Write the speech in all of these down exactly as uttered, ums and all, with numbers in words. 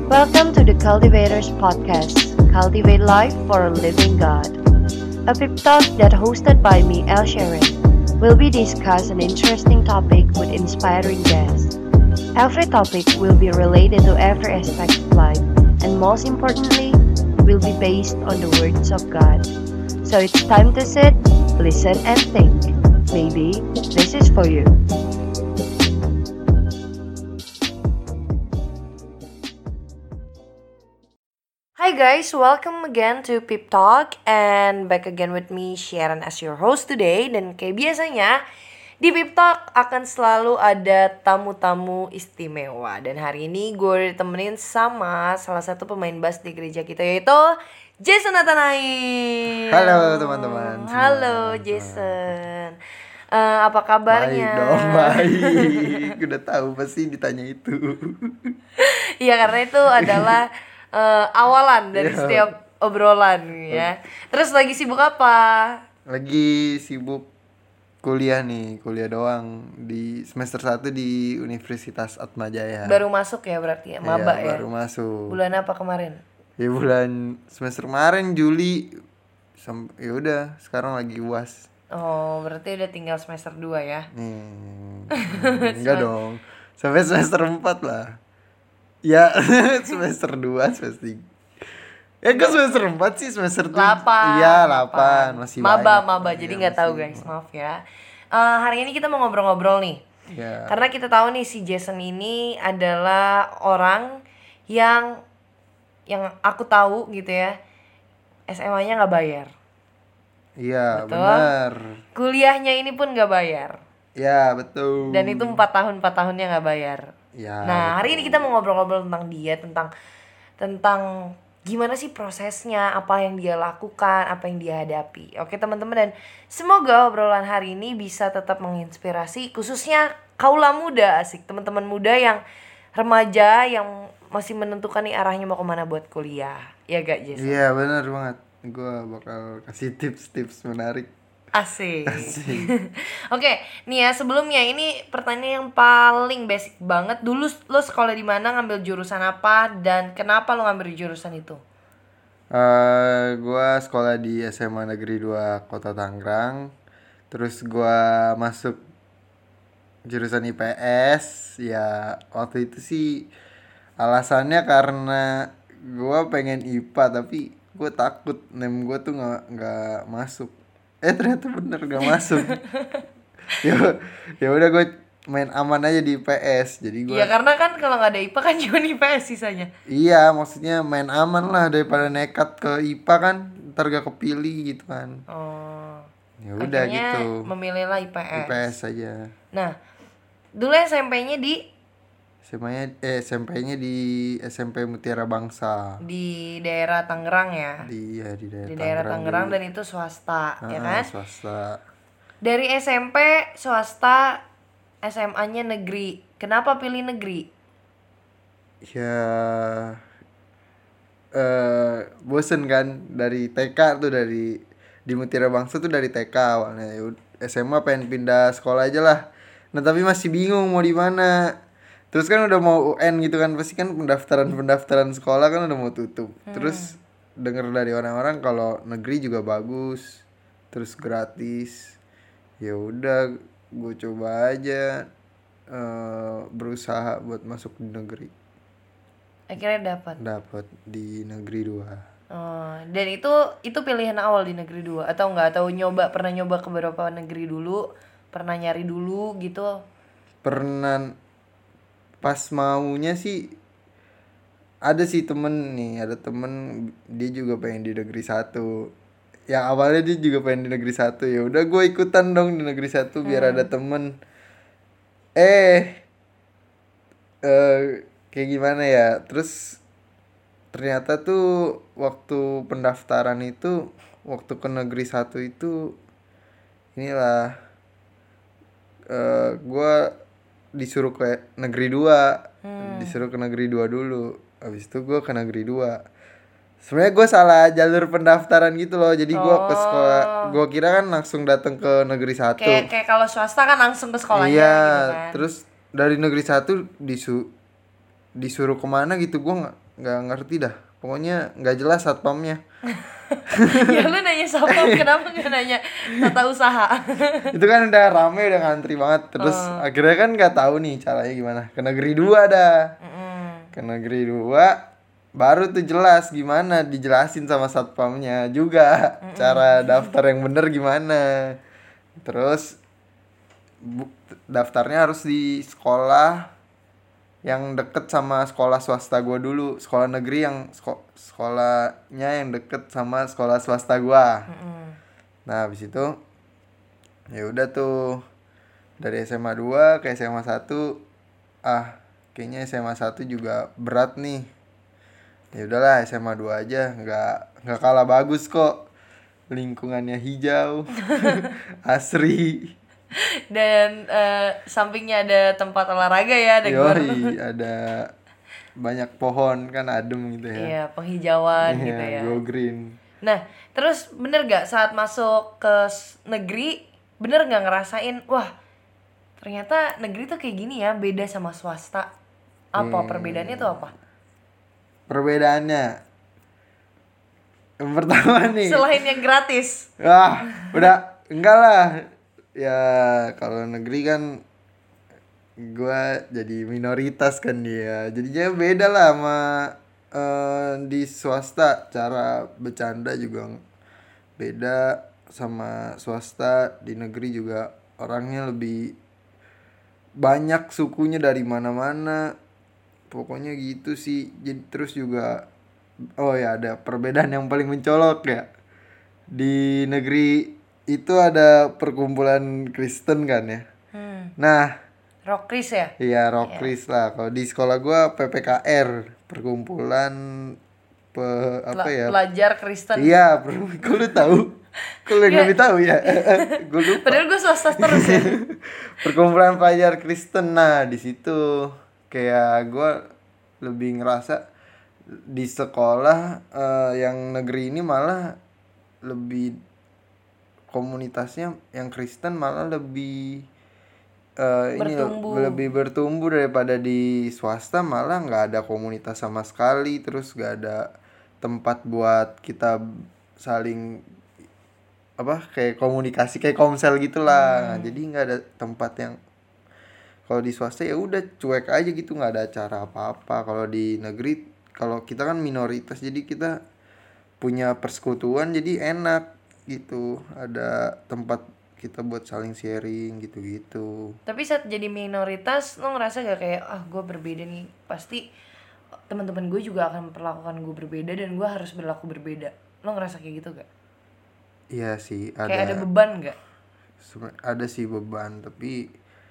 Welcome to the Cultivators Podcast, Cultivate Life for a Living God. A pep talk that hosted by me, El Sharon, will be discuss an interesting topic with inspiring guests. Every topic will be related to every aspect of life, and most importantly, will be based on the words of God. So it's time to sit, listen, and think. Maybe this is for you. Hi guys, welcome again to Pip Talk and back again with me Sharon as your host today. Dan kayak biasanya di Pip Talk akan selalu ada tamu-tamu istimewa. Dan hari ini gue ditemenin sama salah satu pemain bass di gereja kita, yaitu Jason Nathanael. Halo teman-teman. Halo semua. Jason. Eh, apa kabarnya? Baik dong, baik. Udah tahu pasti ditanya itu. Iya, karena itu adalah uh, awalan dari Iya. setiap obrolan ya. Terus lagi sibuk apa? Lagi sibuk kuliah nih, kuliah doang di semester satu di Universitas Atmajaya. Baru masuk ya berarti ya, Iya, maba ya. baru masuk. Bulan apa kemarin? Ya bulan semester kemarin Juli. Sam- ya udah, sekarang lagi U A S. Oh, berarti udah tinggal semester dua ya. Hmm, enggak dong. Sampai semester empat lah. Ya, semester dua, semester tiga. Ya kok semester empat sih, semester tujuh. Delapan. Iya, delapan. Masih Maba, banyak. maba. Iya, Jadi nggak tahu masih guys, maaf ya. Eh, hari ini kita mau ngobrol-ngobrol nih. Ya. Karena kita tahu nih si Jason ini adalah orang yang yang aku tahu gitu ya. S M A-nya nggak bayar. Iya, Betul. benar. Kuliahnya ini pun nggak bayar. Ya, betul. Dan itu empat tahun empat tahunnya nggak bayar. Ya, Nah, hari betul. ini kita mau ngobrol-ngobrol tentang dia, tentang tentang gimana sih prosesnya, apa yang dia lakukan, apa yang dia hadapi. Oke, teman-teman, dan semoga obrolan hari ini bisa tetap menginspirasi khususnya kaula muda, asik, teman-teman muda yang remaja yang masih menentukan nih arahnya mau kemana buat kuliah. Ya gak, Jason? Iya, benar banget. Gua bakal kasih tips-tips menarik. Asik. Asik. Oke, nih ya sebelumnya ini pertanyaan yang paling basic banget. Dulu lo sekolah di mana, ngambil jurusan apa, dan kenapa lo ngambil jurusan itu? Eh, gua sekolah di S M A Negeri dua Kota Tangerang. Terus gua masuk jurusan I P S. Ya, waktu itu sih alasannya karena gua pengen I P A tapi gua takut nem gua tuh nggak nggak masuk. Eh ternyata bener nggak masuk. ya ya udah gue main aman aja di I P S. Jadi gua Iya, karena kan kalau nggak ada I P A kan cuma I P S sisanya. iya, maksudnya main aman lah daripada nekat ke I P A kan ntar gak kepilih gitu kan. Oh. Ya udah Akhirnya gitu. memilihlah I P S. I P S aja. Nah, dulu S M P-nya di S M A-nya eh S M P-nya di S M P Mutiara Bangsa. di daerah Tangerang ya. Di ya di daerah Di daerah Tangerang dulu. dan itu swasta, ya Ah, kan? swasta. Dari S M P swasta, S M A-nya negeri. Kenapa pilih negeri? Ya eh bosen kan dari T K tuh, dari di Mutiara Bangsa tuh dari T K awalnya. Ya ud- S M A pengen pindah sekolah aja lah. Nah, tapi masih bingung mau di mana. Terus kan udah mau U N gitu kan, pasti kan pendaftaran-pendaftaran sekolah kan udah mau tutup. Terus denger dari orang-orang kalau negeri juga bagus, terus gratis. Ya udah, gue coba aja eh, berusaha buat masuk di negeri. Akhirnya dapat. Dapat di negeri dua. Oh, dan itu itu pilihan awal di negeri dua atau enggak, atau nyoba pernah nyoba ke beberapa negeri dulu, pernah nyari dulu gitu. Pernah pas maunya sih ada sih temen nih, ada temen dia juga pengen di negeri satu. Ya awalnya dia juga pengen di negeri satu, ya udah gue ikutan dong di negeri satu biar ada temen. Eh, eh kayak gimana ya? Terus ternyata tuh waktu pendaftaran itu, waktu ke negeri satu itu inilah eh gue disuruh ke negeri dua. Disuruh ke negeri dua dulu. Habis itu gue ke negeri dua. Sebenarnya gue salah jalur pendaftaran gitu loh. Jadi gue ke sekolah, gue kira kan langsung datang ke negeri satu. Kayak kayak kalau swasta kan langsung ke sekolahnya Iya, gitu kan. terus dari negeri satu disu disuruh kemana gitu, gue nggak nggak ngerti dah. Pokoknya nggak jelas satpamnya. Ya lu nanya satpam, kenapa nggak nanya tata usaha? Itu kan udah rame, udah ngantri banget. Terus Oh. akhirnya kan nggak tahu nih caranya gimana. Ke negeri dua dah. Mm-mm. Ke negeri dua baru tuh jelas gimana, dijelasin sama satpamnya juga cara daftar yang bener gimana. Terus bu- daftarnya harus di sekolah yang deket sama sekolah swasta gua dulu. Sekolah negeri yang seko- sekolahnya yang deket sama sekolah swasta gua. Mm-mm. Nah habis itu ya udah tuh dari S M A dua ke S M A satu, ah kayaknya S M A satu juga berat nih. Ya udahlah S M A dua aja, nggak nggak kalah bagus kok, lingkungannya hijau, asri, Dan eh, sampingnya ada tempat olahraga ya, ada gor. yoi, ada banyak pohon kan, adem gitu ya. Iya, penghijauan Iya, gitu ya. go green. Nah, terus bener gak saat masuk ke s- negeri, bener gak ngerasain, wah ternyata negeri tuh kayak gini ya, beda sama swasta. Apa Hmm. perbedaannya tuh apa? Perbedaannya yang pertama nih, Selain yang gratis. wah udah enggak lah ya, kalau negeri kan gua jadi minoritas kan dia, jadinya beda lah sama eh, di swasta. Cara bercanda juga beda sama swasta. Di negeri juga orangnya lebih banyak, sukunya dari mana-mana, pokoknya gitu sih. Jadi terus juga oh ya, ada perbedaan yang paling mencolok ya, di negeri itu ada perkumpulan Kristen kan ya. Hmm. Nah Rockris ya? iya, Rockris lah. Kalau di sekolah gua P P K R, perkumpulan pe, apa Pela- ya? Pelajar Kristen. Iya, per- kok lu tahu? Kok lu yang Nggak. lebih tahu ya? Gue lupa. Padahal gue swasta terus ya. Perkumpulan pelajar Kristen. Nah, di situ kayak gua lebih ngerasa di sekolah eh, yang negeri ini malah lebih, komunitasnya yang Kristen malah lebih eh, ini loh, Bertumbuh. lebih bertumbuh daripada di swasta. Malah nggak ada komunitas sama sekali, terus nggak ada tempat buat kita saling apa, kayak komunikasi kayak komsel gitulah. Jadi nggak ada tempat yang, kalau di swasta ya udah cuek aja gitu, nggak ada acara apa-apa. Kalau di negeri, kalau kita kan minoritas, jadi kita punya persekutuan, jadi enak gitu, ada tempat kita buat saling sharing gitu-gitu. Tapi saat jadi minoritas, lo ngerasa gak kayak, ah gue berbeda nih, pasti teman-teman gue juga akan memperlakukan gue berbeda dan gue harus berlaku berbeda. Lo ngerasa kayak gitu gak? Iya sih, ada, Kayak ada beban gak? sebe- ada sih beban, tapi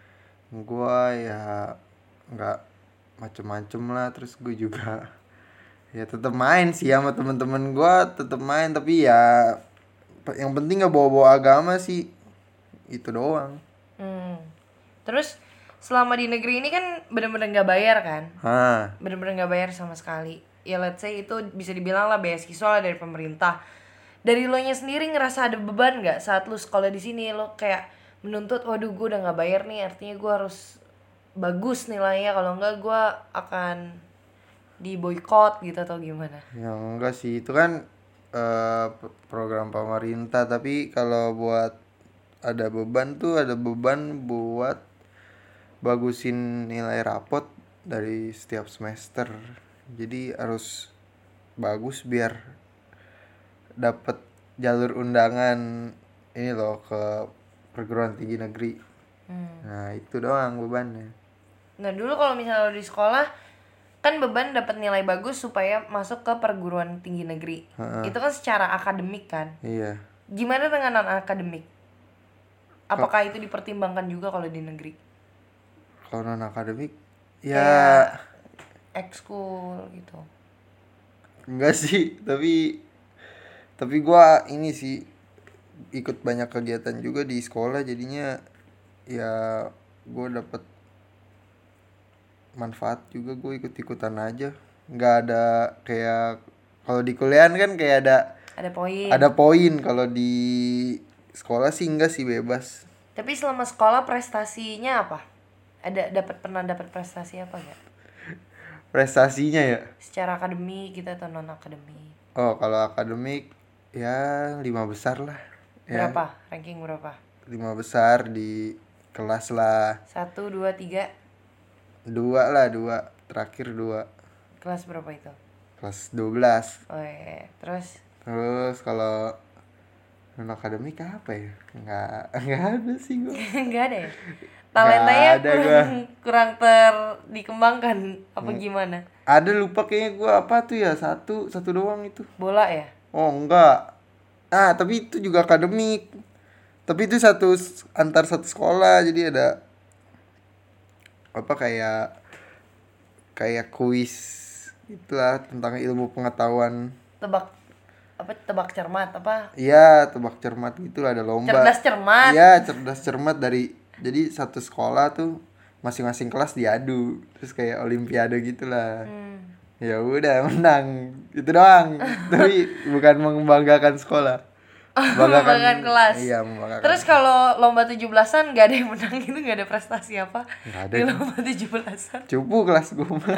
gua ya nggak macem-macem lah. Terus gue juga ya tetap main sih sama teman-teman gua, tetap main, tapi ya pe- yang penting nggak bawa-bawa agama sih, itu doang. Hmm. Terus selama di negeri ini kan bener-bener gak bayar kan? Hah, Bener-bener gak bayar sama sekali. Ya let's say itu bisa dibilang lah beasiswa lah dari pemerintah. Dari lo nya sendiri ngerasa ada beban gak saat lo sekolah di sini? Lo kayak menuntut, waduh gue udah gak bayar nih, artinya gue harus bagus nilainya, kalau enggak gue akan di boykot gitu atau gimana? ya enggak sih, itu kan eh, p- program pemerintah. Tapi kalau buat ada beban tuh, ada beban buat bagusin nilai rapot dari setiap semester. Jadi harus bagus biar dapat jalur undangan ini loh, ke perguruan tinggi negeri. Hmm. Nah itu doang bebannya. Nah dulu kalau misalnya lo di sekolah kan beban dapat nilai bagus supaya masuk ke perguruan tinggi negeri. Ha-ha. Itu kan secara akademik kan. Iya, Gimana dengan non akademik? Apakah itu dipertimbangkan juga kalau di negeri? kalau non akademik Kayak ya ekskul gitu. enggak sih, tapi tapi gua ini sih ikut banyak kegiatan juga di sekolah, jadinya ya gua dapet manfaat juga. Gue ikut-ikutan aja, nggak ada kayak kalau di kuliahan kan kayak ada Ada poin. ada poin. Kalau di sekolah sih enggak sih, bebas. Tapi selama sekolah prestasinya apa? Ada dapat pernah dapat prestasi apa enggak? prestasinya ya. Secara akademik kita atau non akademik? Oh kalau akademik ya lima besar lah. Ya, Berapa? Ranking berapa? lima besar di kelas lah. Satu, dua, tiga. Dua lah dua terakhir dua. Kelas berapa itu? Kelas dua belas. Oh iya. Terus? Terus kalau non akademik apa ya? Nggak nggak ada sih gue. Nggak ada ya? Talentanya ada kurang, gua. kurang ter dikembangkan apa gimana? Ada lupa kayaknya gue apa tuh ya satu satu doang itu. Bola ya? Oh enggak. Ah tapi itu juga akademik. Tapi itu satu antar satu sekolah jadi ada apa kayak kayak kuis itulah tentang ilmu pengetahuan. Tebak apa tebak cermat apa? Iya tebak cermat gitulah ada lomba. Cerdas cermat. Iya cerdas cermat dari jadi satu sekolah tuh masing-masing kelas diadu terus kayak olimpiade gitulah. Hmm. Ya udah menang itu doang tapi bukan membanggakan sekolah. Membanggakan kelas. Iya membanggakan. Terus kalau lomba tujuh belasan nggak ada yang menang itu nggak ada prestasi apa? Nggak ada. Di lomba tujuh belasan. Cupu kelas gue mah.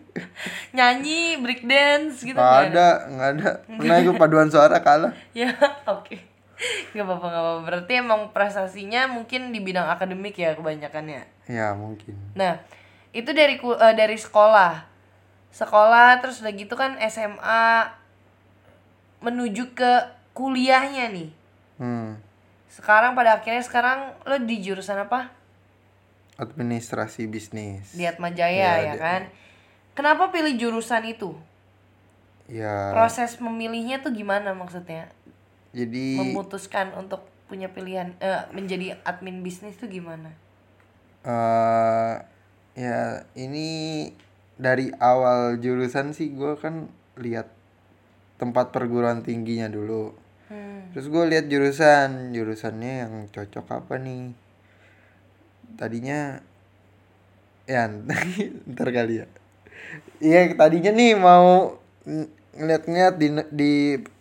Nyanyi, break dance gitu Nggak nggak ada, nggak ada. Pernah gue paduan suara kalah. Ya, oke. Nggak apa-apa, nggak apa-apa. Berarti emang prestasinya mungkin di bidang akademik ya kebanyakannya. Ya mungkin. Nah, itu dari ku- eh, dari sekolah. Sekolah terus udah gitu kan S M A menuju ke kuliahnya nih. Hmm. Sekarang pada akhirnya sekarang lo di jurusan apa? Administrasi bisnis. Di Atmajaya ya, di- kan? Kenapa pilih jurusan itu? Ya. Proses memilihnya tuh gimana maksudnya? Jadi Memutuskan untuk punya pilihan eh, menjadi admin bisnis tuh gimana? eh ya ini dari awal jurusan sih gue kan lihat tempat perguruan tingginya dulu. Hmm. Terus gue lihat jurusan, jurusannya yang cocok apa nih? Tadinya ya ntar kali ya. Iya tadinya nih mau ng- ngeliat-ngeliat di di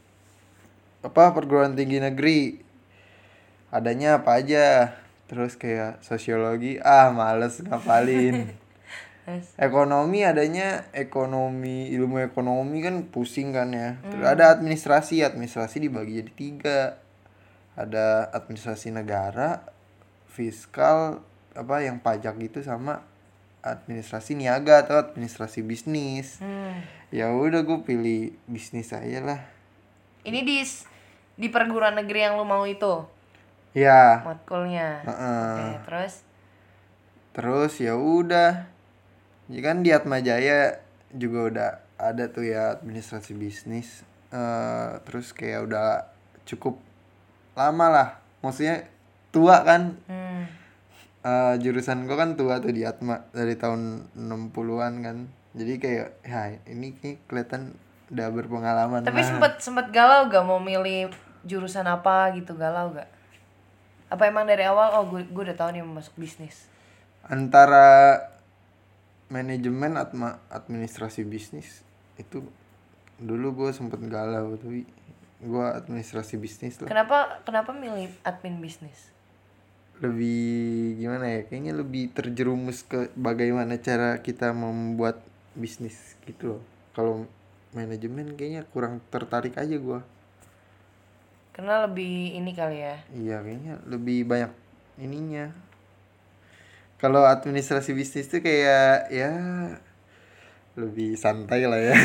apa perguruan tinggi negeri adanya apa aja. Terus kayak sosiologi ah males ngapalin. Terus, Ekonomi adanya ekonomi ilmu ekonomi kan pusing kan ya. Terus ada administrasi, administrasi dibagi jadi tiga. Ada administrasi negara, fiskal apa yang pajak gitu sama administrasi niaga atau administrasi bisnis. hmm. Ya udah gue pilih bisnis aja lah. Ini di s- di perguruan negeri yang lu mau itu Ya. matkulnya. Heeh. Oke, terus Terus ya udah. Ya kan di Atmajaya juga udah ada tuh ya administrasi bisnis. Eh terus kayak udah cukup lama lah. Maksudnya tua kan. hmm. Eh jurusan gua kan tua tuh di Atma dari tahun enam puluhan kan. Jadi kayak ya ini kayak kelihatan udah berpengalaman. Tapi lah. sempet sempet galau gak mau milih jurusan apa gitu, galau gak? Apa emang dari awal oh gue gue udah tahu nih mau masuk bisnis? Antara manajemen atma administrasi bisnis itu dulu gue sempet galau tapi gue administrasi bisnis lah. Kenapa kenapa milih admin bisnis? Lebih gimana ya kayaknya lebih terjerumus ke bagaimana cara kita membuat bisnis gitu loh. Kalau manajemen kayaknya kurang tertarik aja gue. Karena lebih ini kali ya. Iya kayaknya lebih banyak ininya. Kalau administrasi bisnis tuh kayak ya lebih santai lah ya.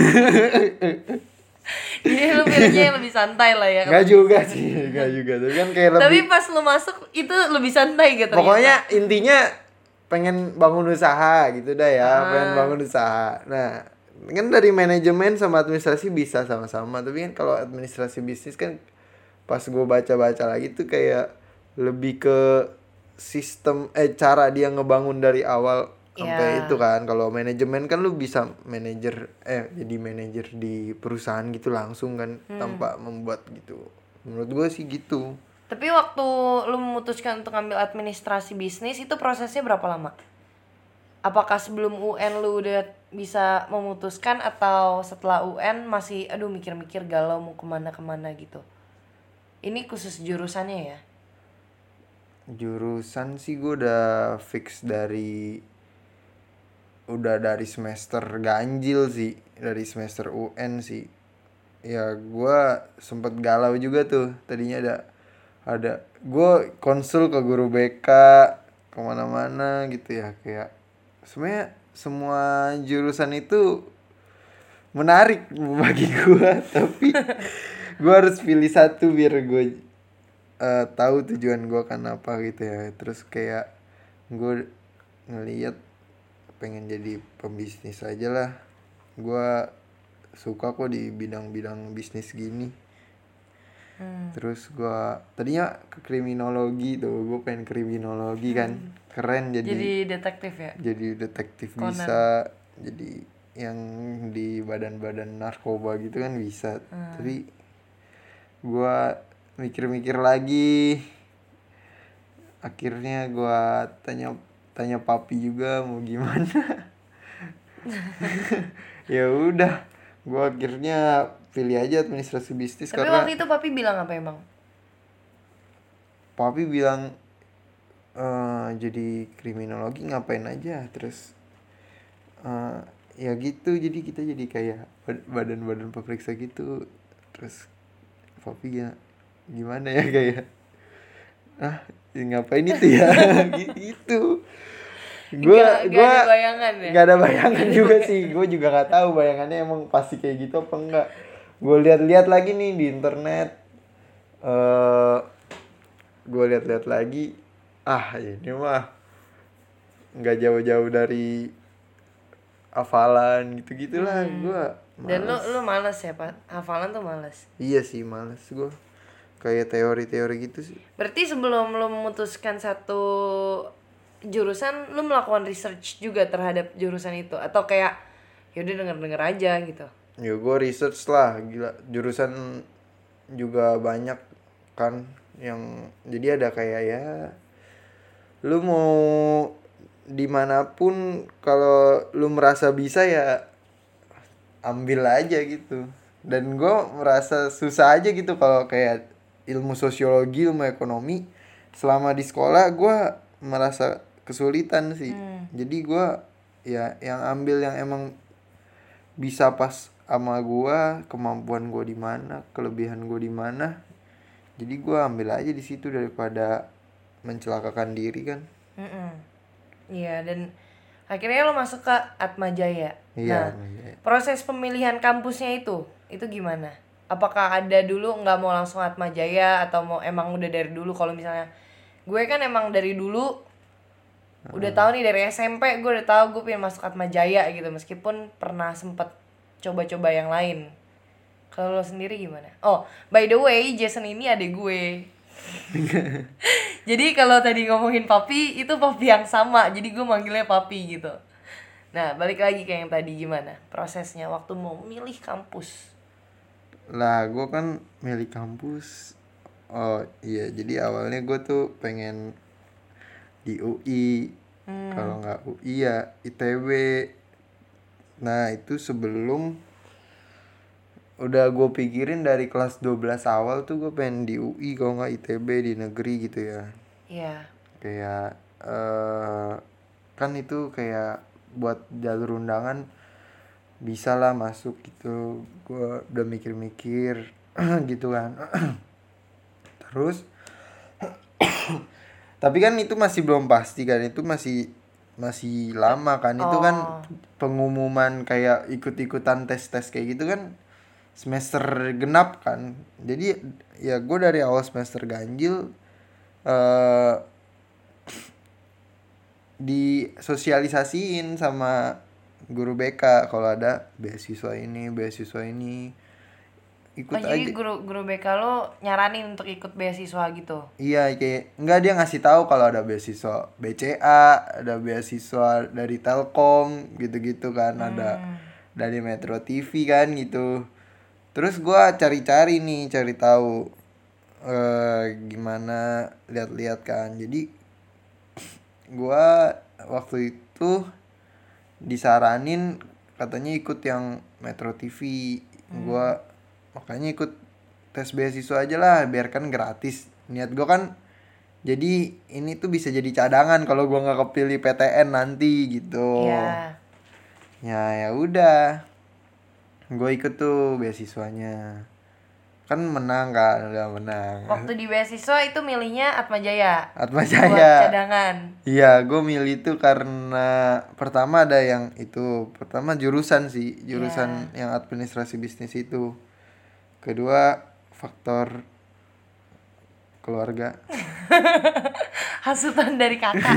Jadi lu pilihnya yang lebih santai lah ya. Enggak juga sih, enggak juga. Tapi kan kayak lebih Tapi pas lu masuk itu lebih santai gitu. pokoknya intinya pengen bangun usaha gitu dah ya, Ah. pengen bangun usaha. Nah, kan dari manajemen sama administrasi bisa sama-sama, tapi kan kalau administrasi bisnis kan pas gue baca-baca lagi tuh kayak lebih ke sistem eh cara dia ngebangun dari awal sampai Ya. itu kan. Kalau manajemen kan lu bisa manajer eh jadi manajer di perusahaan gitu langsung kan tanpa membuat gitu. Menurut gue sih gitu. Tapi waktu lu memutuskan untuk ngambil administrasi bisnis itu prosesnya berapa lama? Apakah sebelum U N lu udah bisa memutuskan atau setelah U N masih aduh mikir-mikir galau mau kemana-kemana gitu? Ini khusus jurusannya ya? Jurusan sih gue udah fix dari udah dari semester ganjil sih, dari semester U N sih. Ya gue sempet galau juga tuh, tadinya ada ada gue konsul ke guru B K kemana-mana gitu ya, kayak sebenarnya semua jurusan itu menarik bagi gue tapi gue harus pilih satu biar gue uh, tahu tujuan gue kan apa gitu ya. Terus kayak gue ngeliat pengen jadi pembisnis aja lah, gue suka kok di bidang-bidang bisnis gini. hmm. Terus gue tadinya ke kriminologi tuh, gue pengen kriminologi kan, hmm. keren jadi jadi detektif ya, jadi detektif Conan. Bisa jadi yang di badan-badan narkoba gitu kan bisa. hmm. Tapi gue mikir-mikir lagi, akhirnya gue tanya tanya papi juga mau gimana. Ya udah, gue akhirnya pilih aja administrasi bisnis. Tapi karena waktu itu papi bilang apa emang? Papi bilang e, jadi kriminologi ngapain aja, terus uh, ya gitu, jadi kita jadi kayak badan-badan pemeriksa gitu. Terus papi ya gimana ya, kayak ah ya ngapain itu ya. Gitu. Gue gak, gak ada bayangan ya? Gak ada bayangan juga sih. Gue juga gak tahu bayangannya emang pasti kayak gitu apa enggak. Gue lihat-lihat lagi nih di internet. Uh, gue lihat-lihat lagi, ah ini mah nggak jauh-jauh dari hafalan gitu-gitulah. hmm. Gue dan lu lu malas ya Pak, hafalan tuh malas? Iya sih malas gue, kayak teori-teori gitu sih. Berarti sebelum lu memutuskan satu jurusan, lu melakukan research juga terhadap jurusan itu atau kayak yaudah denger-denger aja gitu? Ya gue research lah, gila, jurusan juga banyak kan yang jadi ada kayak ya lu mau dimanapun kalau lu merasa bisa ya ambil aja gitu. Dan gue merasa susah aja gitu kalau kayak ilmu sosiologi, ilmu ekonomi, selama di sekolah gue merasa kesulitan sih. hmm. Jadi gue ya yang ambil yang emang bisa pas sama gue, kemampuan gue di mana, kelebihan gue di mana. Jadi gue ambil aja di situ daripada mencelakakan diri kan. Iya, dan akhirnya lo masuk ke Atmajaya. Iya. Nah, proses pemilihan kampusnya itu, itu gimana? Apakah ada dulu nggak mau langsung Atmajaya atau mau emang udah dari dulu? Kalau misalnya gue kan emang dari dulu uh. udah tahu nih, dari S M P gue udah tahu gue pengen masuk Atmajaya gitu, meskipun pernah sempet coba-coba yang lain. Kalau lo sendiri gimana? Oh, by the way, Jason ini adik gue. Jadi kalau tadi ngomongin papi, itu papi yang sama. Jadi gue manggilnya papi gitu. Nah, balik lagi ke yang tadi, gimana prosesnya waktu mau milih kampus? Lah, gue kan milih kampus. Oh iya, jadi awalnya gue tuh pengen di U I. hmm. Kalau nggak U I ya I T B. Nah, itu sebelum udah gue pikirin dari kelas dua belas awal tuh gue pengen di U I, kalau nggak I T B di negeri gitu ya. Iya. Yeah. Kayak uh, kan itu kayak buat jalur undangan bisa lah masuk gitu. Gue udah mikir-mikir gitu kan. Terus tapi kan itu masih belum pasti kan, itu masih masih lama kan. oh. Itu kan pengumuman kayak ikut-ikutan tes-tes kayak gitu kan semester genap kan. Jadi ya gue dari awal semester ganjil uh, disosialisasiin sama guru B K kalau ada beasiswa ini, beasiswa ini ikut oh, aja. Jadi guru guru B K lo nyaranin untuk ikut beasiswa gitu? Iya, kayak enggak, dia ngasih tahu kalau ada beasiswa B C A, ada beasiswa dari Telkom gitu-gitu kan. hmm. Ada dari Metro T V kan gitu. Terus gue cari-cari nih, cari tahu uh, gimana, lihat-lihat kan. Jadi gue waktu itu disaranin katanya ikut yang Metro T V. hmm. Gue makanya ikut tes beasiswa aja lah, biar kan gratis. Niat gue kan jadi ini tuh bisa jadi cadangan kalau gue nggak kepilih P T N nanti gitu. Iya. Ya ya udah. Gue ikut tuh beasiswanya. Kan menang kan, udah menang. Waktu di beasiswa itu milihnya Atma Jaya. Atma Buat Jaya. cadangan. Iya, gue milih itu karena pertama ada yang itu, pertama jurusan sih, jurusan yang administrasi bisnis itu. Kedua faktor keluarga. Hasutan dari kakak.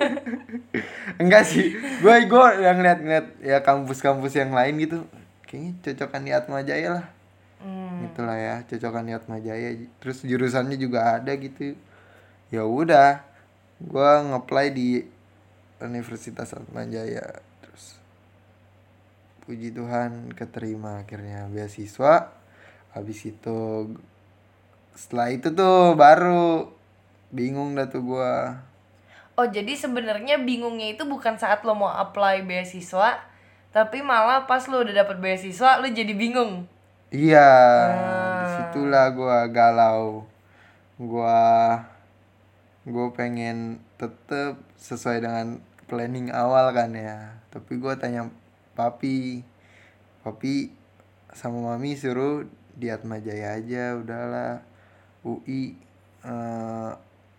Enggak sih, gue gue yang lihat-lihat ya kampus-kampus yang lain gitu, kayaknya cocokan di Atma Jaya lah. Hmm. Itulah ya, cocokan di Atma Jaya. Terus jurusannya juga ada gitu. Ya udah, gue nge-apply di Universitas Atma Jaya. Terus puji Tuhan keterima akhirnya beasiswa. Habis itu setelah itu tuh baru bingung dah tuh gue. Oh, jadi sebenarnya bingungnya itu bukan saat lo mau apply beasiswa, tapi malah pas lo udah dapet beasiswa lo jadi bingung. Iya, Ah. disitulah gue galau. Gue gue pengen tetep sesuai dengan planning awal kan ya. Tapi gue tanya papi, papi sama mami suruh di Atma Jaya aja, udahlah U I eh,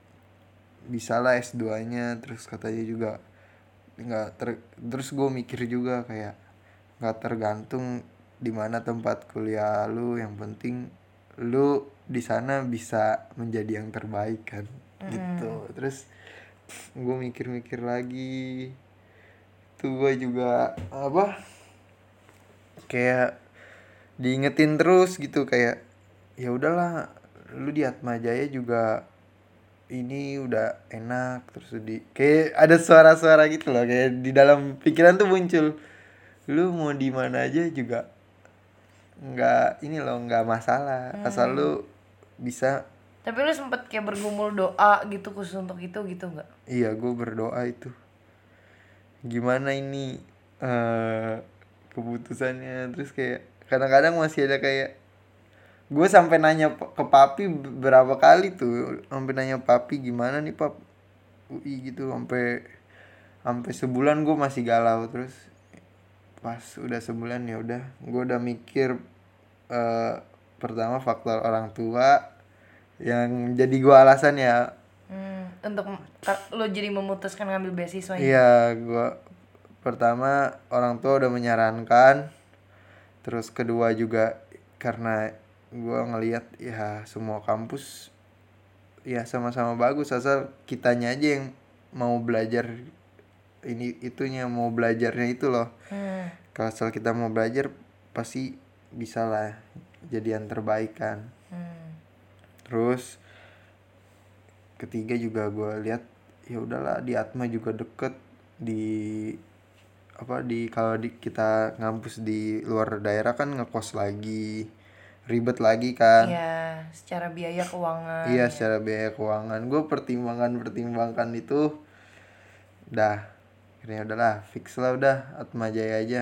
bisa lah S dua nya. Terus katanya juga nggak ter terus gue mikir juga kayak nggak tergantung di mana tempat kuliah lu, yang penting lu di sana bisa menjadi yang terbaik kan. Mm. Gitu. Terus gue mikir-mikir lagi, tuh gue juga apa kayak diingetin terus gitu, kayak ya udahlah lu di Atma Jaya juga ini udah enak. Terus di kayak ada suara-suara gitu loh, kayak di dalam pikiran tuh muncul, lu mau di mana aja juga nggak ini loh, nggak masalah asal lu bisa. Tapi lu sempet kayak bergumul doa gitu khusus untuk itu gitu nggak? Iya, gue berdoa itu gimana ini eh keputusannya. Terus kayak kadang-kadang masih ada kayak gue sampai nanya ke papi berapa kali tuh, sampai nanya papi gimana nih pap U I gitu, sampai sampai sebulan gue masih galau. Terus pas udah sebulan ya udah, gue udah mikir eh, pertama faktor orang tua yang jadi gue alasan ya. Hmm, untuk lo jadi memutuskan ngambil beasiswa ini. Iya, gue pertama orang tua udah menyarankan. Terus kedua juga karena gue ngelihat ya semua kampus ya sama-sama bagus, asal kitanya aja yang mau belajar ini itunya, mau belajarnya itu loh. Hmm. Kalau asal kita mau belajar pasti bisa lah jadi yang terbaik kan. Hmm. Terus ketiga juga gue lihat ya udahlah di Atma juga deket, di apa di kalau di kita ngampus di luar daerah kan ngekos lagi, ribet lagi kan. Iya, secara biaya keuangan. Iya, ya. secara biaya keuangan gue pertimbangan pertimbangkan itu, dah akhirnya udahlah fix lah, udah Atma Jaya aja.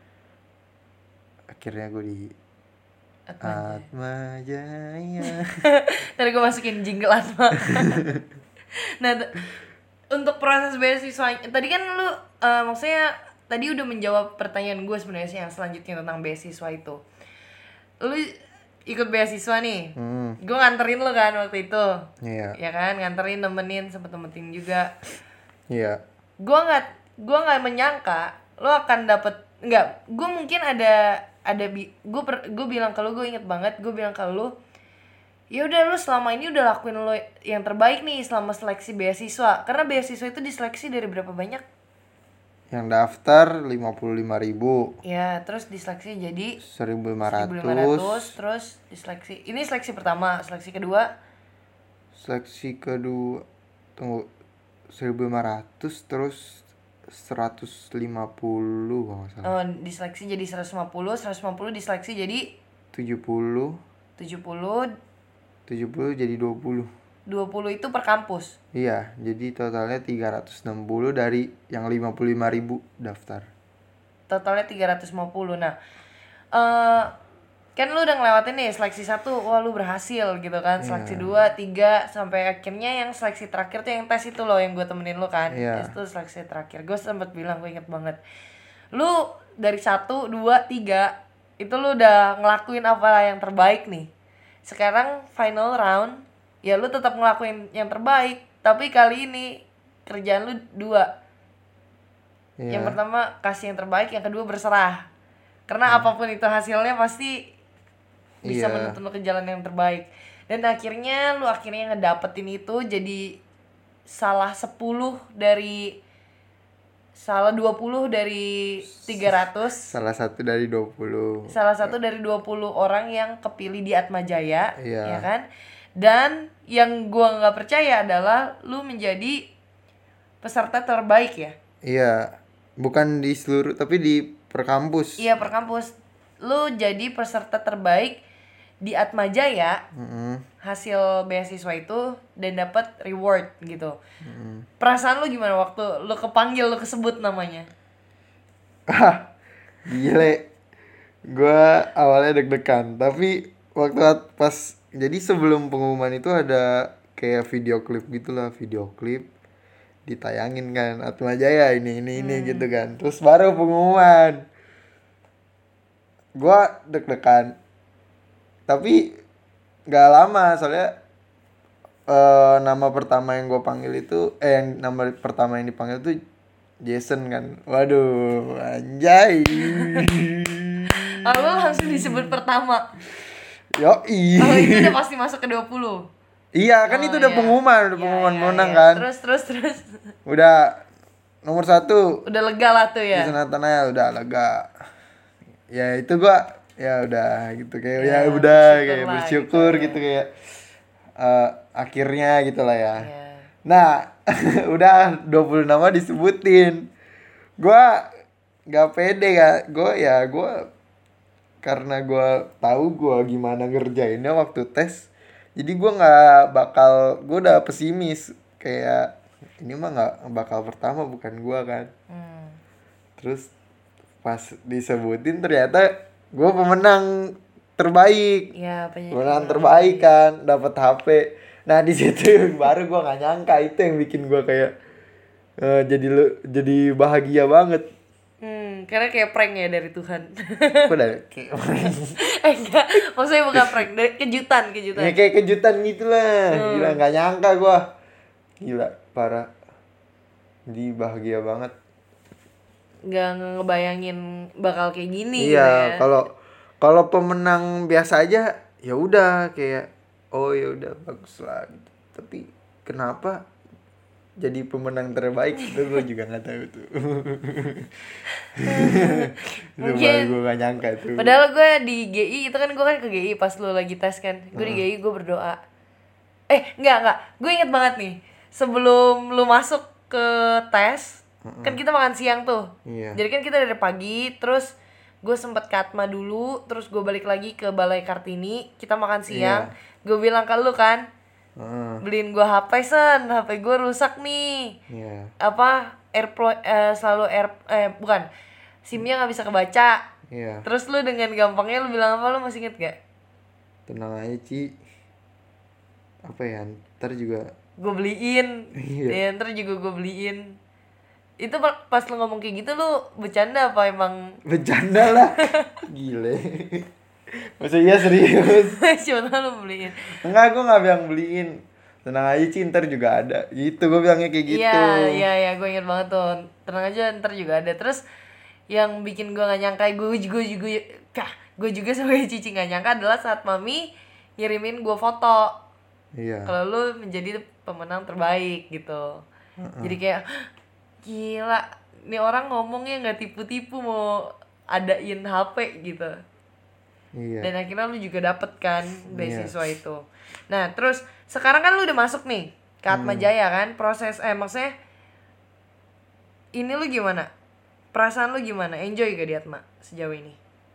Akhirnya gue di Atma Jaya. Atma Jaya. Ntar gue masukin jingle Atma. Nah, t- untuk proses beasiswa tadi kan lu uh, maksudnya tadi udah menjawab pertanyaan gue sebenarnya sih yang selanjutnya tentang beasiswa itu. Lu ikut beasiswa nih. Hmm. Gue nganterin lu kan waktu itu. Iya. Ya kan, nganterin, nemenin, sempet nemenin juga. Iya. Gue nggak gue nggak menyangka lo akan dapet, nggak, gue mungkin ada ada bi gue gue bilang ke lo, gue inget banget gue bilang ke lo, ya udah lu selama ini udah lakuin lo yang terbaik nih selama seleksi beasiswa, karena beasiswa itu diseleksi dari berapa banyak? Yang daftar lima puluh lima ribu. Ya, terus diseleksi jadi seribu lima ratus. seribu lima ratus, terus diseleksi. Ini seleksi pertama, seleksi kedua. Seleksi kedua tunggu seribu lima ratus, terus seratus lima puluh kalau nggak salah. Oh, diseleksi jadi seratus lima puluh, seratus lima puluh diseleksi jadi tujuh puluh. tujuh puluh. tujuh puluh jadi dua puluh. dua puluh itu per kampus. Iya, jadi totalnya tiga ratus enam puluh dari yang lima puluh lima ribu daftar. Totalnya tiga ratus lima puluh. Nah, uh, kan lu udah ngelewatin nih seleksi satu, wah lu berhasil gitu kan. Seleksi dua, tiga, sampai akhirnya yang seleksi terakhir tuh yang tes itu loh yang gue temenin lu kan. Yeah. Tes itu seleksi terakhir. Gue sempet bilang, gue inget banget, Lu dari satu, dua, tiga itu lu udah ngelakuin apa yang terbaik nih. Sekarang final round, ya lu tetap ngelakuin yang terbaik, tapi kali ini kerjaan lu dua. Iya. Yang pertama kasih yang terbaik, yang kedua berserah. Karena Hmm. apapun itu hasilnya pasti bisa Iya. menuntun lu ke jalan yang terbaik. Dan akhirnya lu akhirnya ngedapetin itu jadi salah sepuluh dari salah dua puluh dari tiga ratus. Salah satu dari dua puluh. Salah satu dari dua puluh orang yang kepilih di Atmajaya, Iya. ya kan? Dan yang gua nggak percaya adalah lu menjadi peserta terbaik ya. Iya. Bukan di seluruh tapi di per kampus. Iya, per kampus. Lu jadi peserta terbaik di Atmajaya, Mm-mm. hasil beasiswa itu, dan dapat reward gitu. Mm-mm. Perasaan lu gimana waktu lu kepanggil, lu kesebut namanya? Ah, gile. Gua awalnya deg-degan, tapi waktu at- pas jadi sebelum pengumuman itu ada kayak video klip gitulah, video klip ditayangin kan Atmajaya ini ini ini gitu kan. Terus baru pengumuman. Gua deg-degan. Tapi nggak lama soalnya eh, nama pertama yang gue panggil itu eh yang nama pertama yang dipanggil tuh Jason kan. Waduh, anjay. Oh, lu langsung disebut pertama. Yoi. Oh, itu udah pasti masuk ke dua puluh. Iya, kan Oh, itu udah iya. pengumuman, udah Iya, pengumuman iya, menang iya. kan. Terus terus terus. Udah nomor satu Udah lega lah tuh ya. Jason Nathanael udah lega. Ya itu gua ya udah gitu kayak Ya, ya, udah bersyukur kayak lah bersyukur gitu, gitu, kayak eh, akhirnya gitu lah ya. Iya. Nah, udah dua puluh nama disebutin. Gua nggak pede kan. Gua ya gua karena gua tahu gua gimana ngerjainnya waktu tes. Jadi gua nggak bakal, gua udah pesimis kayak ini mah nggak bakal pertama bukan gua kan. Hmm. Terus pas disebutin ternyata gua pemenang terbaik. Ya, penyanyi. Pemenang terbaik kan, dapat H P. Nah di situ baru gua nggak nyangka, itu yang bikin gua kayak eh, jadi lu jadi bahagia banget. Hmm, karena kayak prank ya dari Tuhan. Gua udah kayak eh enggak, maksudnya bukan prank, dari kejutan, kejutan. ya kayak kejutan gitu lah. Hmm. Gila nggak nyangka gua. Gila parah. Jadi bahagia banget. Nggak ngebayangin bakal kayak gini gitu Iya, ya. kalau kalau pemenang biasa aja ya udah kayak oh ya udah bagus lah gitu. Tapi kenapa jadi pemenang terbaik itu gue juga nggak tahu tuh. Mungkin- gue gak nyangka tuh. Padahal gue di G I, itu kan gue kan ke G I pas lu lagi tes kan. Gue di G I gue berdoa. Eh, enggak, enggak. Gue inget banget nih. Sebelum lu masuk ke tes, kan kita makan siang tuh. Iya. Jadi kan kita dari pagi, terus gue sempet ke Atma dulu, terus gue balik lagi ke Balai Kartini, kita makan siang. Gue bilang ke lu kan, Heeh. beliin gue H P sen, H P gue rusak nih. Iya. Apa AirPlay eh, selalu air eh bukan SIM-nya nggak bisa kebaca. Iya. Terus lu dengan gampangnya lu bilang apa, lu masih inget gak? Tenang aja, Ci. Apa ya? Ntar juga Gue beliin. Iya. Ya, ntar juga gue beliin. Itu pa- pas lu ngomong kayak gitu lu bercanda apa emang? bercanda lah. Gile. Maksudnya serius. Siapa tahu lu beliin. Enggak, gue gak bilang beliin. Tenang aja, Ci, ntar juga ada. Gitu, gue bilangnya kayak gitu. Iya, iya, iya, gue inget banget tuh. Tenang aja, ntar juga ada. Terus yang bikin gue gak nyangka, gue juga juga kah, gue juga sebagai Cici gak nyangka adalah saat Mami ngirimin gue foto. Iya. Kalau lu menjadi pemenang terbaik gitu. Jadi kayak gila, nih orang ngomongnya nggak tipu-tipu mau adain H P gitu. Iya. Dan akhirnya lu juga dapet kan beasiswa itu. Nah terus sekarang kan lu udah masuk nih ke Atmajaya kan, proses eh maksudnya ini lu gimana? Perasaan lu gimana? Enjoy gak di Atma sejauh ini?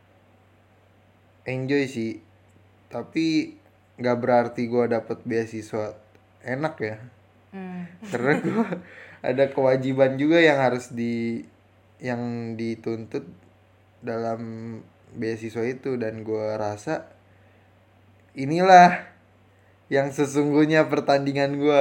Enjoy sih. Tapi nggak berarti gue dapet beasiswa enak ya. Hmm. Karena gue ada kewajiban juga yang harus di yang dituntut dalam beasiswa itu, dan gue rasa inilah yang sesungguhnya pertandingan gue.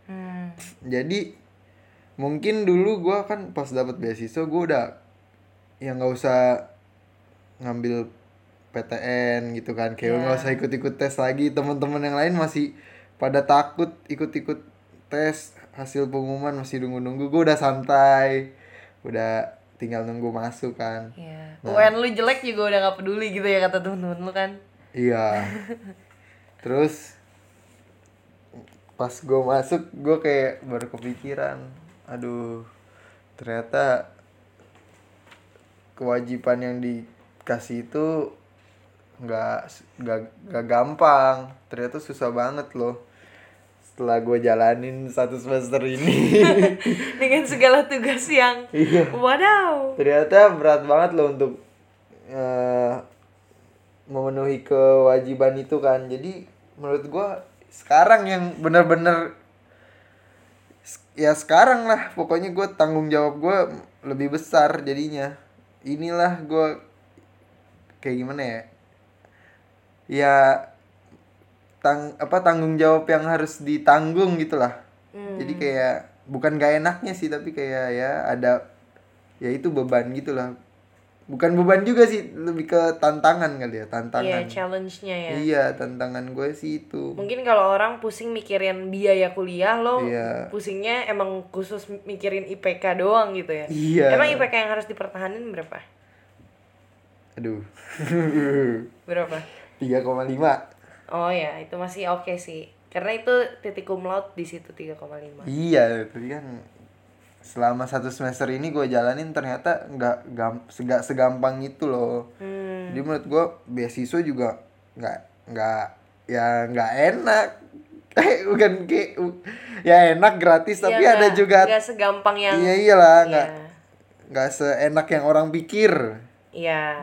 Hmm. Jadi mungkin dulu gue kan pas dapat beasiswa gue udah ya nggak usah ngambil P T N gitu kan, kayak Iya. nggak usah ikut-ikut tes lagi. Teman-teman yang lain masih pada takut ikut-ikut tes, hasil pengumuman masih nunggu-nunggu. Gue udah santai, udah tinggal nunggu masuk kan. Iya. Nah. U N lu jelek juga udah gak peduli gitu ya kata temen-temen lu kan. Iya. Terus pas gue masuk gue kayak baru kepikiran, aduh ternyata kewajiban yang dikasih itu nggak nggak nggak gampang, ternyata susah banget loh setelah gue jalanin satu semester ini. Dengan segala tugas yang Iya. wadaw. Ternyata berat banget loh untuk eh, memenuhi kewajiban itu kan. Jadi menurut gue sekarang yang bener-bener ya sekarang lah pokoknya gue tanggung jawab gue lebih besar jadinya. Inilah gue kayak gimana ya, ya tang apa tanggung jawab yang harus ditanggung gitulah. Hmm. Jadi kayak bukan gak enaknya sih, tapi kayak ya ada ya itu beban gitulah. Bukan beban juga sih, lebih ke tantangan kali ya, tantangan. Iya, challenge-nya ya. Iya, tantangan gue sih itu. Mungkin kalau orang pusing mikirin biaya kuliah, lo Iya. pusingnya emang khusus mikirin I P K doang gitu ya. Iya. Emang I P K yang harus dipertahanin berapa? Aduh. Berapa? tiga koma lima. Oh ya, itu masih oke sih. Karena itu titik cum laude di situ tiga koma lima. Iya, tapi kan selama satu semester ini gue jalanin ternyata nggak gam, sega, segampang itu loh. Hmm. Jadi menurut gue beasiswa juga nggak nggak ya nggak enak. Eh bukan kayak ya enak gratis, tapi Ya, ada nggak- juga nggak segampang yang iya iyalah nggak Iya. nggak seenak yang orang pikir. Iya.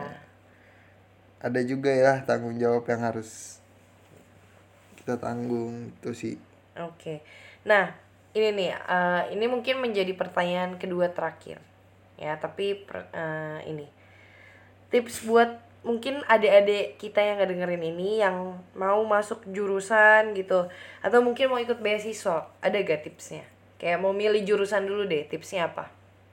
Ada juga ya tanggung jawab yang harus kita tanggung itu sih. Oke. Nah, ini nih, eh, ini mungkin menjadi pertanyaan kedua terakhir. Ya, tapi per- eh, ini. Tips buat mungkin adik-adik kita yang ngedengerin ini yang mau masuk jurusan gitu, atau mungkin mau ikut beasiswa, ada gak tipsnya? Kayak mau milih jurusan dulu deh, tipsnya apa?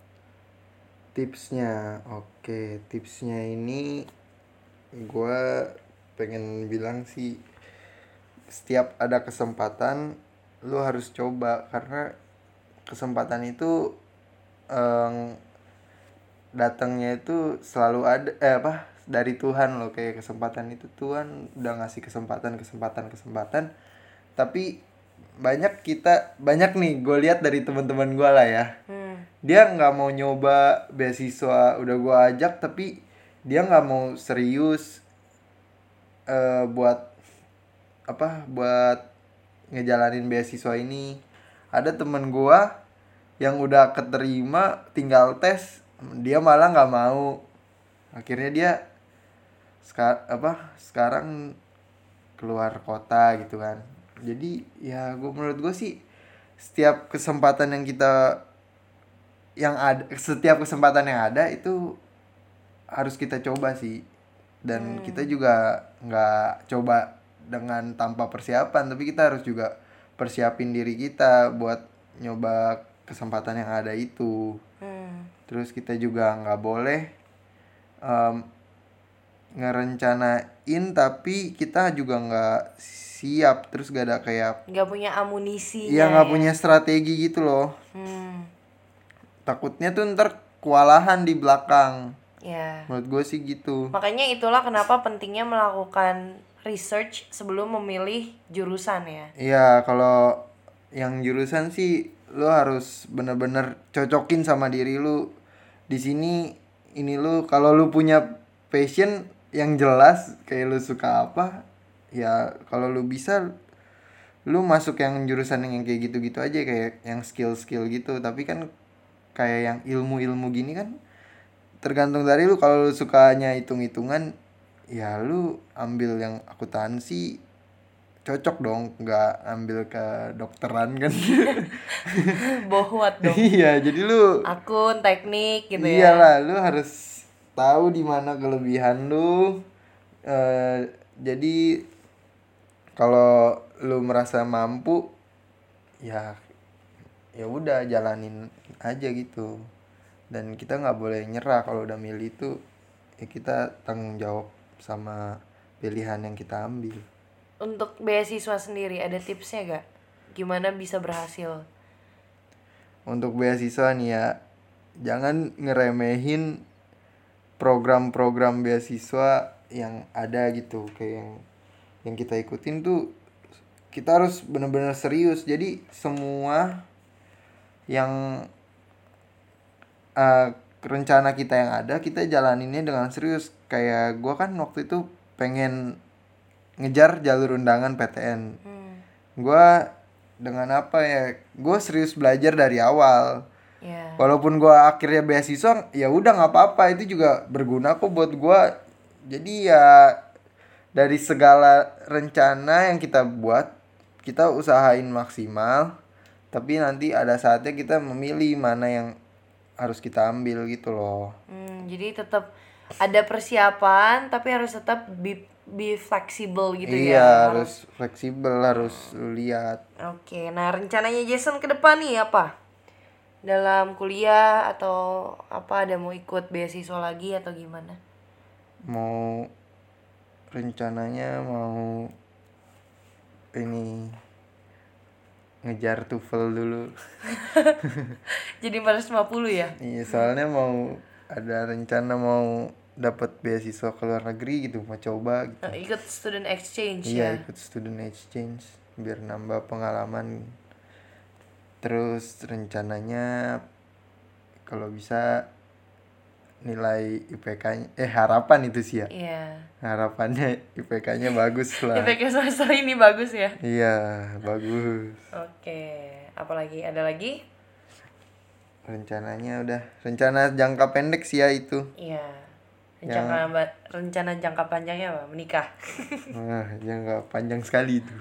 Tipsnya, oke, tipsnya ini gue pengen bilang sih, setiap ada kesempatan lu harus coba, karena kesempatan itu em, datangnya itu selalu ada eh apa dari Tuhan loh. Kayak kesempatan itu Tuhan udah ngasih kesempatan kesempatan kesempatan tapi banyak kita banyak nih gue lihat dari teman-teman gue lah ya, Hmm. dia nggak mau nyoba beasiswa, udah gue ajak tapi dia nggak mau serius eh buat apa buat ngejalanin beasiswa ini. Ada temen gue yang udah keterima tinggal tes, dia malah nggak mau. Akhirnya dia ska, apa sekarang keluar kota gitu kan. Jadi ya gue menurut gue sih setiap kesempatan yang kita yang ada setiap kesempatan yang ada itu harus kita coba sih. Dan kita juga nggak coba dengan tanpa persiapan, tapi kita harus juga persiapin diri kita buat nyoba kesempatan yang ada itu. Hmm. Terus kita juga nggak boleh um, ngerencanain tapi kita juga nggak siap, terus gak ada kayak Nggak punya amunisi. ya nggak punya strategi gitu loh. Hmm. Takutnya tuh ntar kewalahan di belakang. Ya. Menurut gue sih gitu. Makanya itulah kenapa pentingnya melakukan research sebelum memilih jurusan ya. Iya, kalau yang jurusan sih lu harus bener-bener cocokin sama diri lu. Di sini ini lu kalau lu punya passion yang jelas kayak lu suka apa, ya kalau lu bisa lu masuk yang jurusan yang kayak gitu-gitu aja, kayak yang skill-skill gitu. Tapi kan kayak yang ilmu-ilmu gini kan tergantung dari lu. Kalau lu sukanya hitung-hitungan, ya lu ambil yang akuntansi cocok dong, nggak ambil ke dokteran kan. Bohwat dong. Iya, jadi lu Akun, teknik gitu ya. iyalah lu harus tahu di mana kelebihan lu. Eh, jadi kalau lu merasa mampu, ya ya udah jalanin aja gitu. Dan kita nggak boleh nyerah kalau udah milih itu, ya kita tanggung jawab sama pilihan yang kita ambil. Untuk beasiswa sendiri ada tipsnya gak? Gimana bisa berhasil? Untuk beasiswa nih ya, jangan ngeremehin program-program beasiswa yang ada gitu. Kayak yang yang kita ikutin tuh kita harus benar-benar serius. Jadi semua yang uh, rencana kita yang ada kita jalaninnya dengan serius. Kayak gue kan waktu itu pengen ngejar jalur undangan P T N. Hmm. Gue dengan apa ya? Gue serius belajar dari awal. Yeah. Walaupun gue akhirnya beasiswa, ya udah nggak apa-apa, itu juga berguna kok buat gue. Jadi ya dari segala rencana yang kita buat, kita usahain maksimal. Tapi nanti ada saatnya kita memilih mana yang harus kita ambil gitu loh. Hmm, jadi tetap ada persiapan, tapi harus tetap be be fleksibel gitu iya, ya. Iya, harus fleksibel, harus lihat. Oke, nah rencananya Jason ke depan nih apa? Dalam kuliah atau apa, ada mau ikut beasiswa lagi atau gimana? Mau rencananya mau ini ngejar TOEFL dulu. Jadi empat ratus lima puluh ya? Iya, soalnya mau ada rencana mau dapat beasiswa ke luar negeri gitu, mau coba gitu. Nah, ikut student exchange iya, ya? ikut student exchange biar nambah pengalaman. Terus rencananya kalau bisa nilai I P K-nya, eh harapan itu sih ya. Iya. Harapannya I P K-nya bagus lah. I P K semester ini bagus ya? Iya, bagus. Oke, apalagi ada lagi? Rencananya udah, rencana jangka pendek sih ya itu. Iya. Rencana ba- rencana jangka panjangnya apa? Menikah. Wah, jangka panjang sekali itu.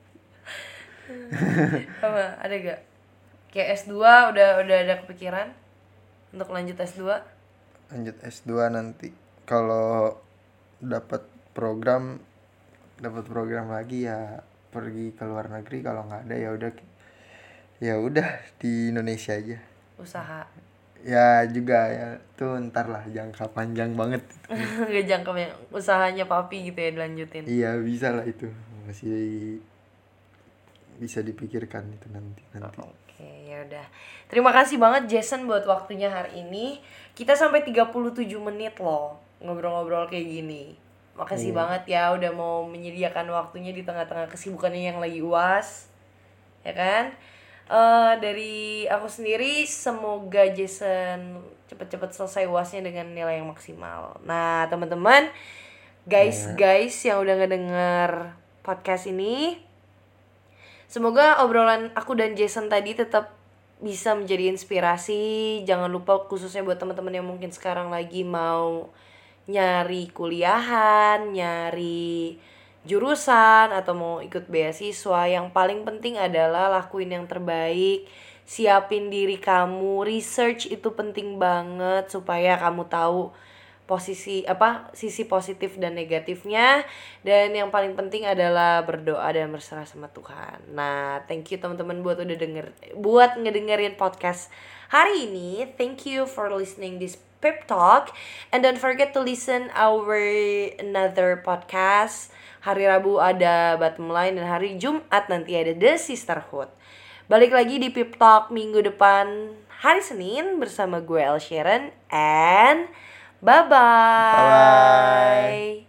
Apa? Ada gak? Kayak S dua udah udah ada kepikiran untuk lanjut S dua? Lanjut S dua nanti kalau dapat program dapat program lagi ya pergi ke luar negeri, kalau nggak ada ya udah ya udah di Indonesia aja. Usaha. Ya juga ya tuh ntar lah, jangka panjang banget. Gak jangka yang usahanya papi gitu ya dilanjutin. Iya bisa lah, itu masih bisa dipikirkan itu nanti nanti. Oh, oke, ya udah. Terima kasih banget Jason buat waktunya hari ini. Kita sampai tiga puluh tujuh menit loh ngobrol-ngobrol kayak gini. Makasih Iya. banget ya udah mau menyediakan waktunya di tengah-tengah kesibukannya yang lagi U A S. Ya kan? Uh, dari aku sendiri semoga Jason cepet-cepet selesai U A S-nya dengan nilai yang maksimal. Nah teman-teman, guys guys yang udah ngedenger podcast ini, semoga obrolan aku dan Jason tadi tetap bisa menjadi inspirasi. Jangan lupa khususnya buat teman-teman yang mungkin sekarang lagi mau nyari kuliahan, nyari jurusan atau mau ikut beasiswa, yang paling penting adalah lakuin yang terbaik, siapin diri kamu, research itu penting banget supaya kamu tahu posisi apa sisi positif dan negatifnya, dan yang paling penting adalah berdoa dan berserah sama Tuhan. Nah, thank you teman-teman buat udah denger buat ngedengerin podcast hari ini. Thank you for listening this pep talk, and don't forget to listen our another podcast. Hari Rabu ada Bottom Line dan hari Jumat nanti ada The Sisterhood. Balik lagi di Pep Talk minggu depan hari Senin bersama gue El Sharon, and bye-bye. Bye-bye.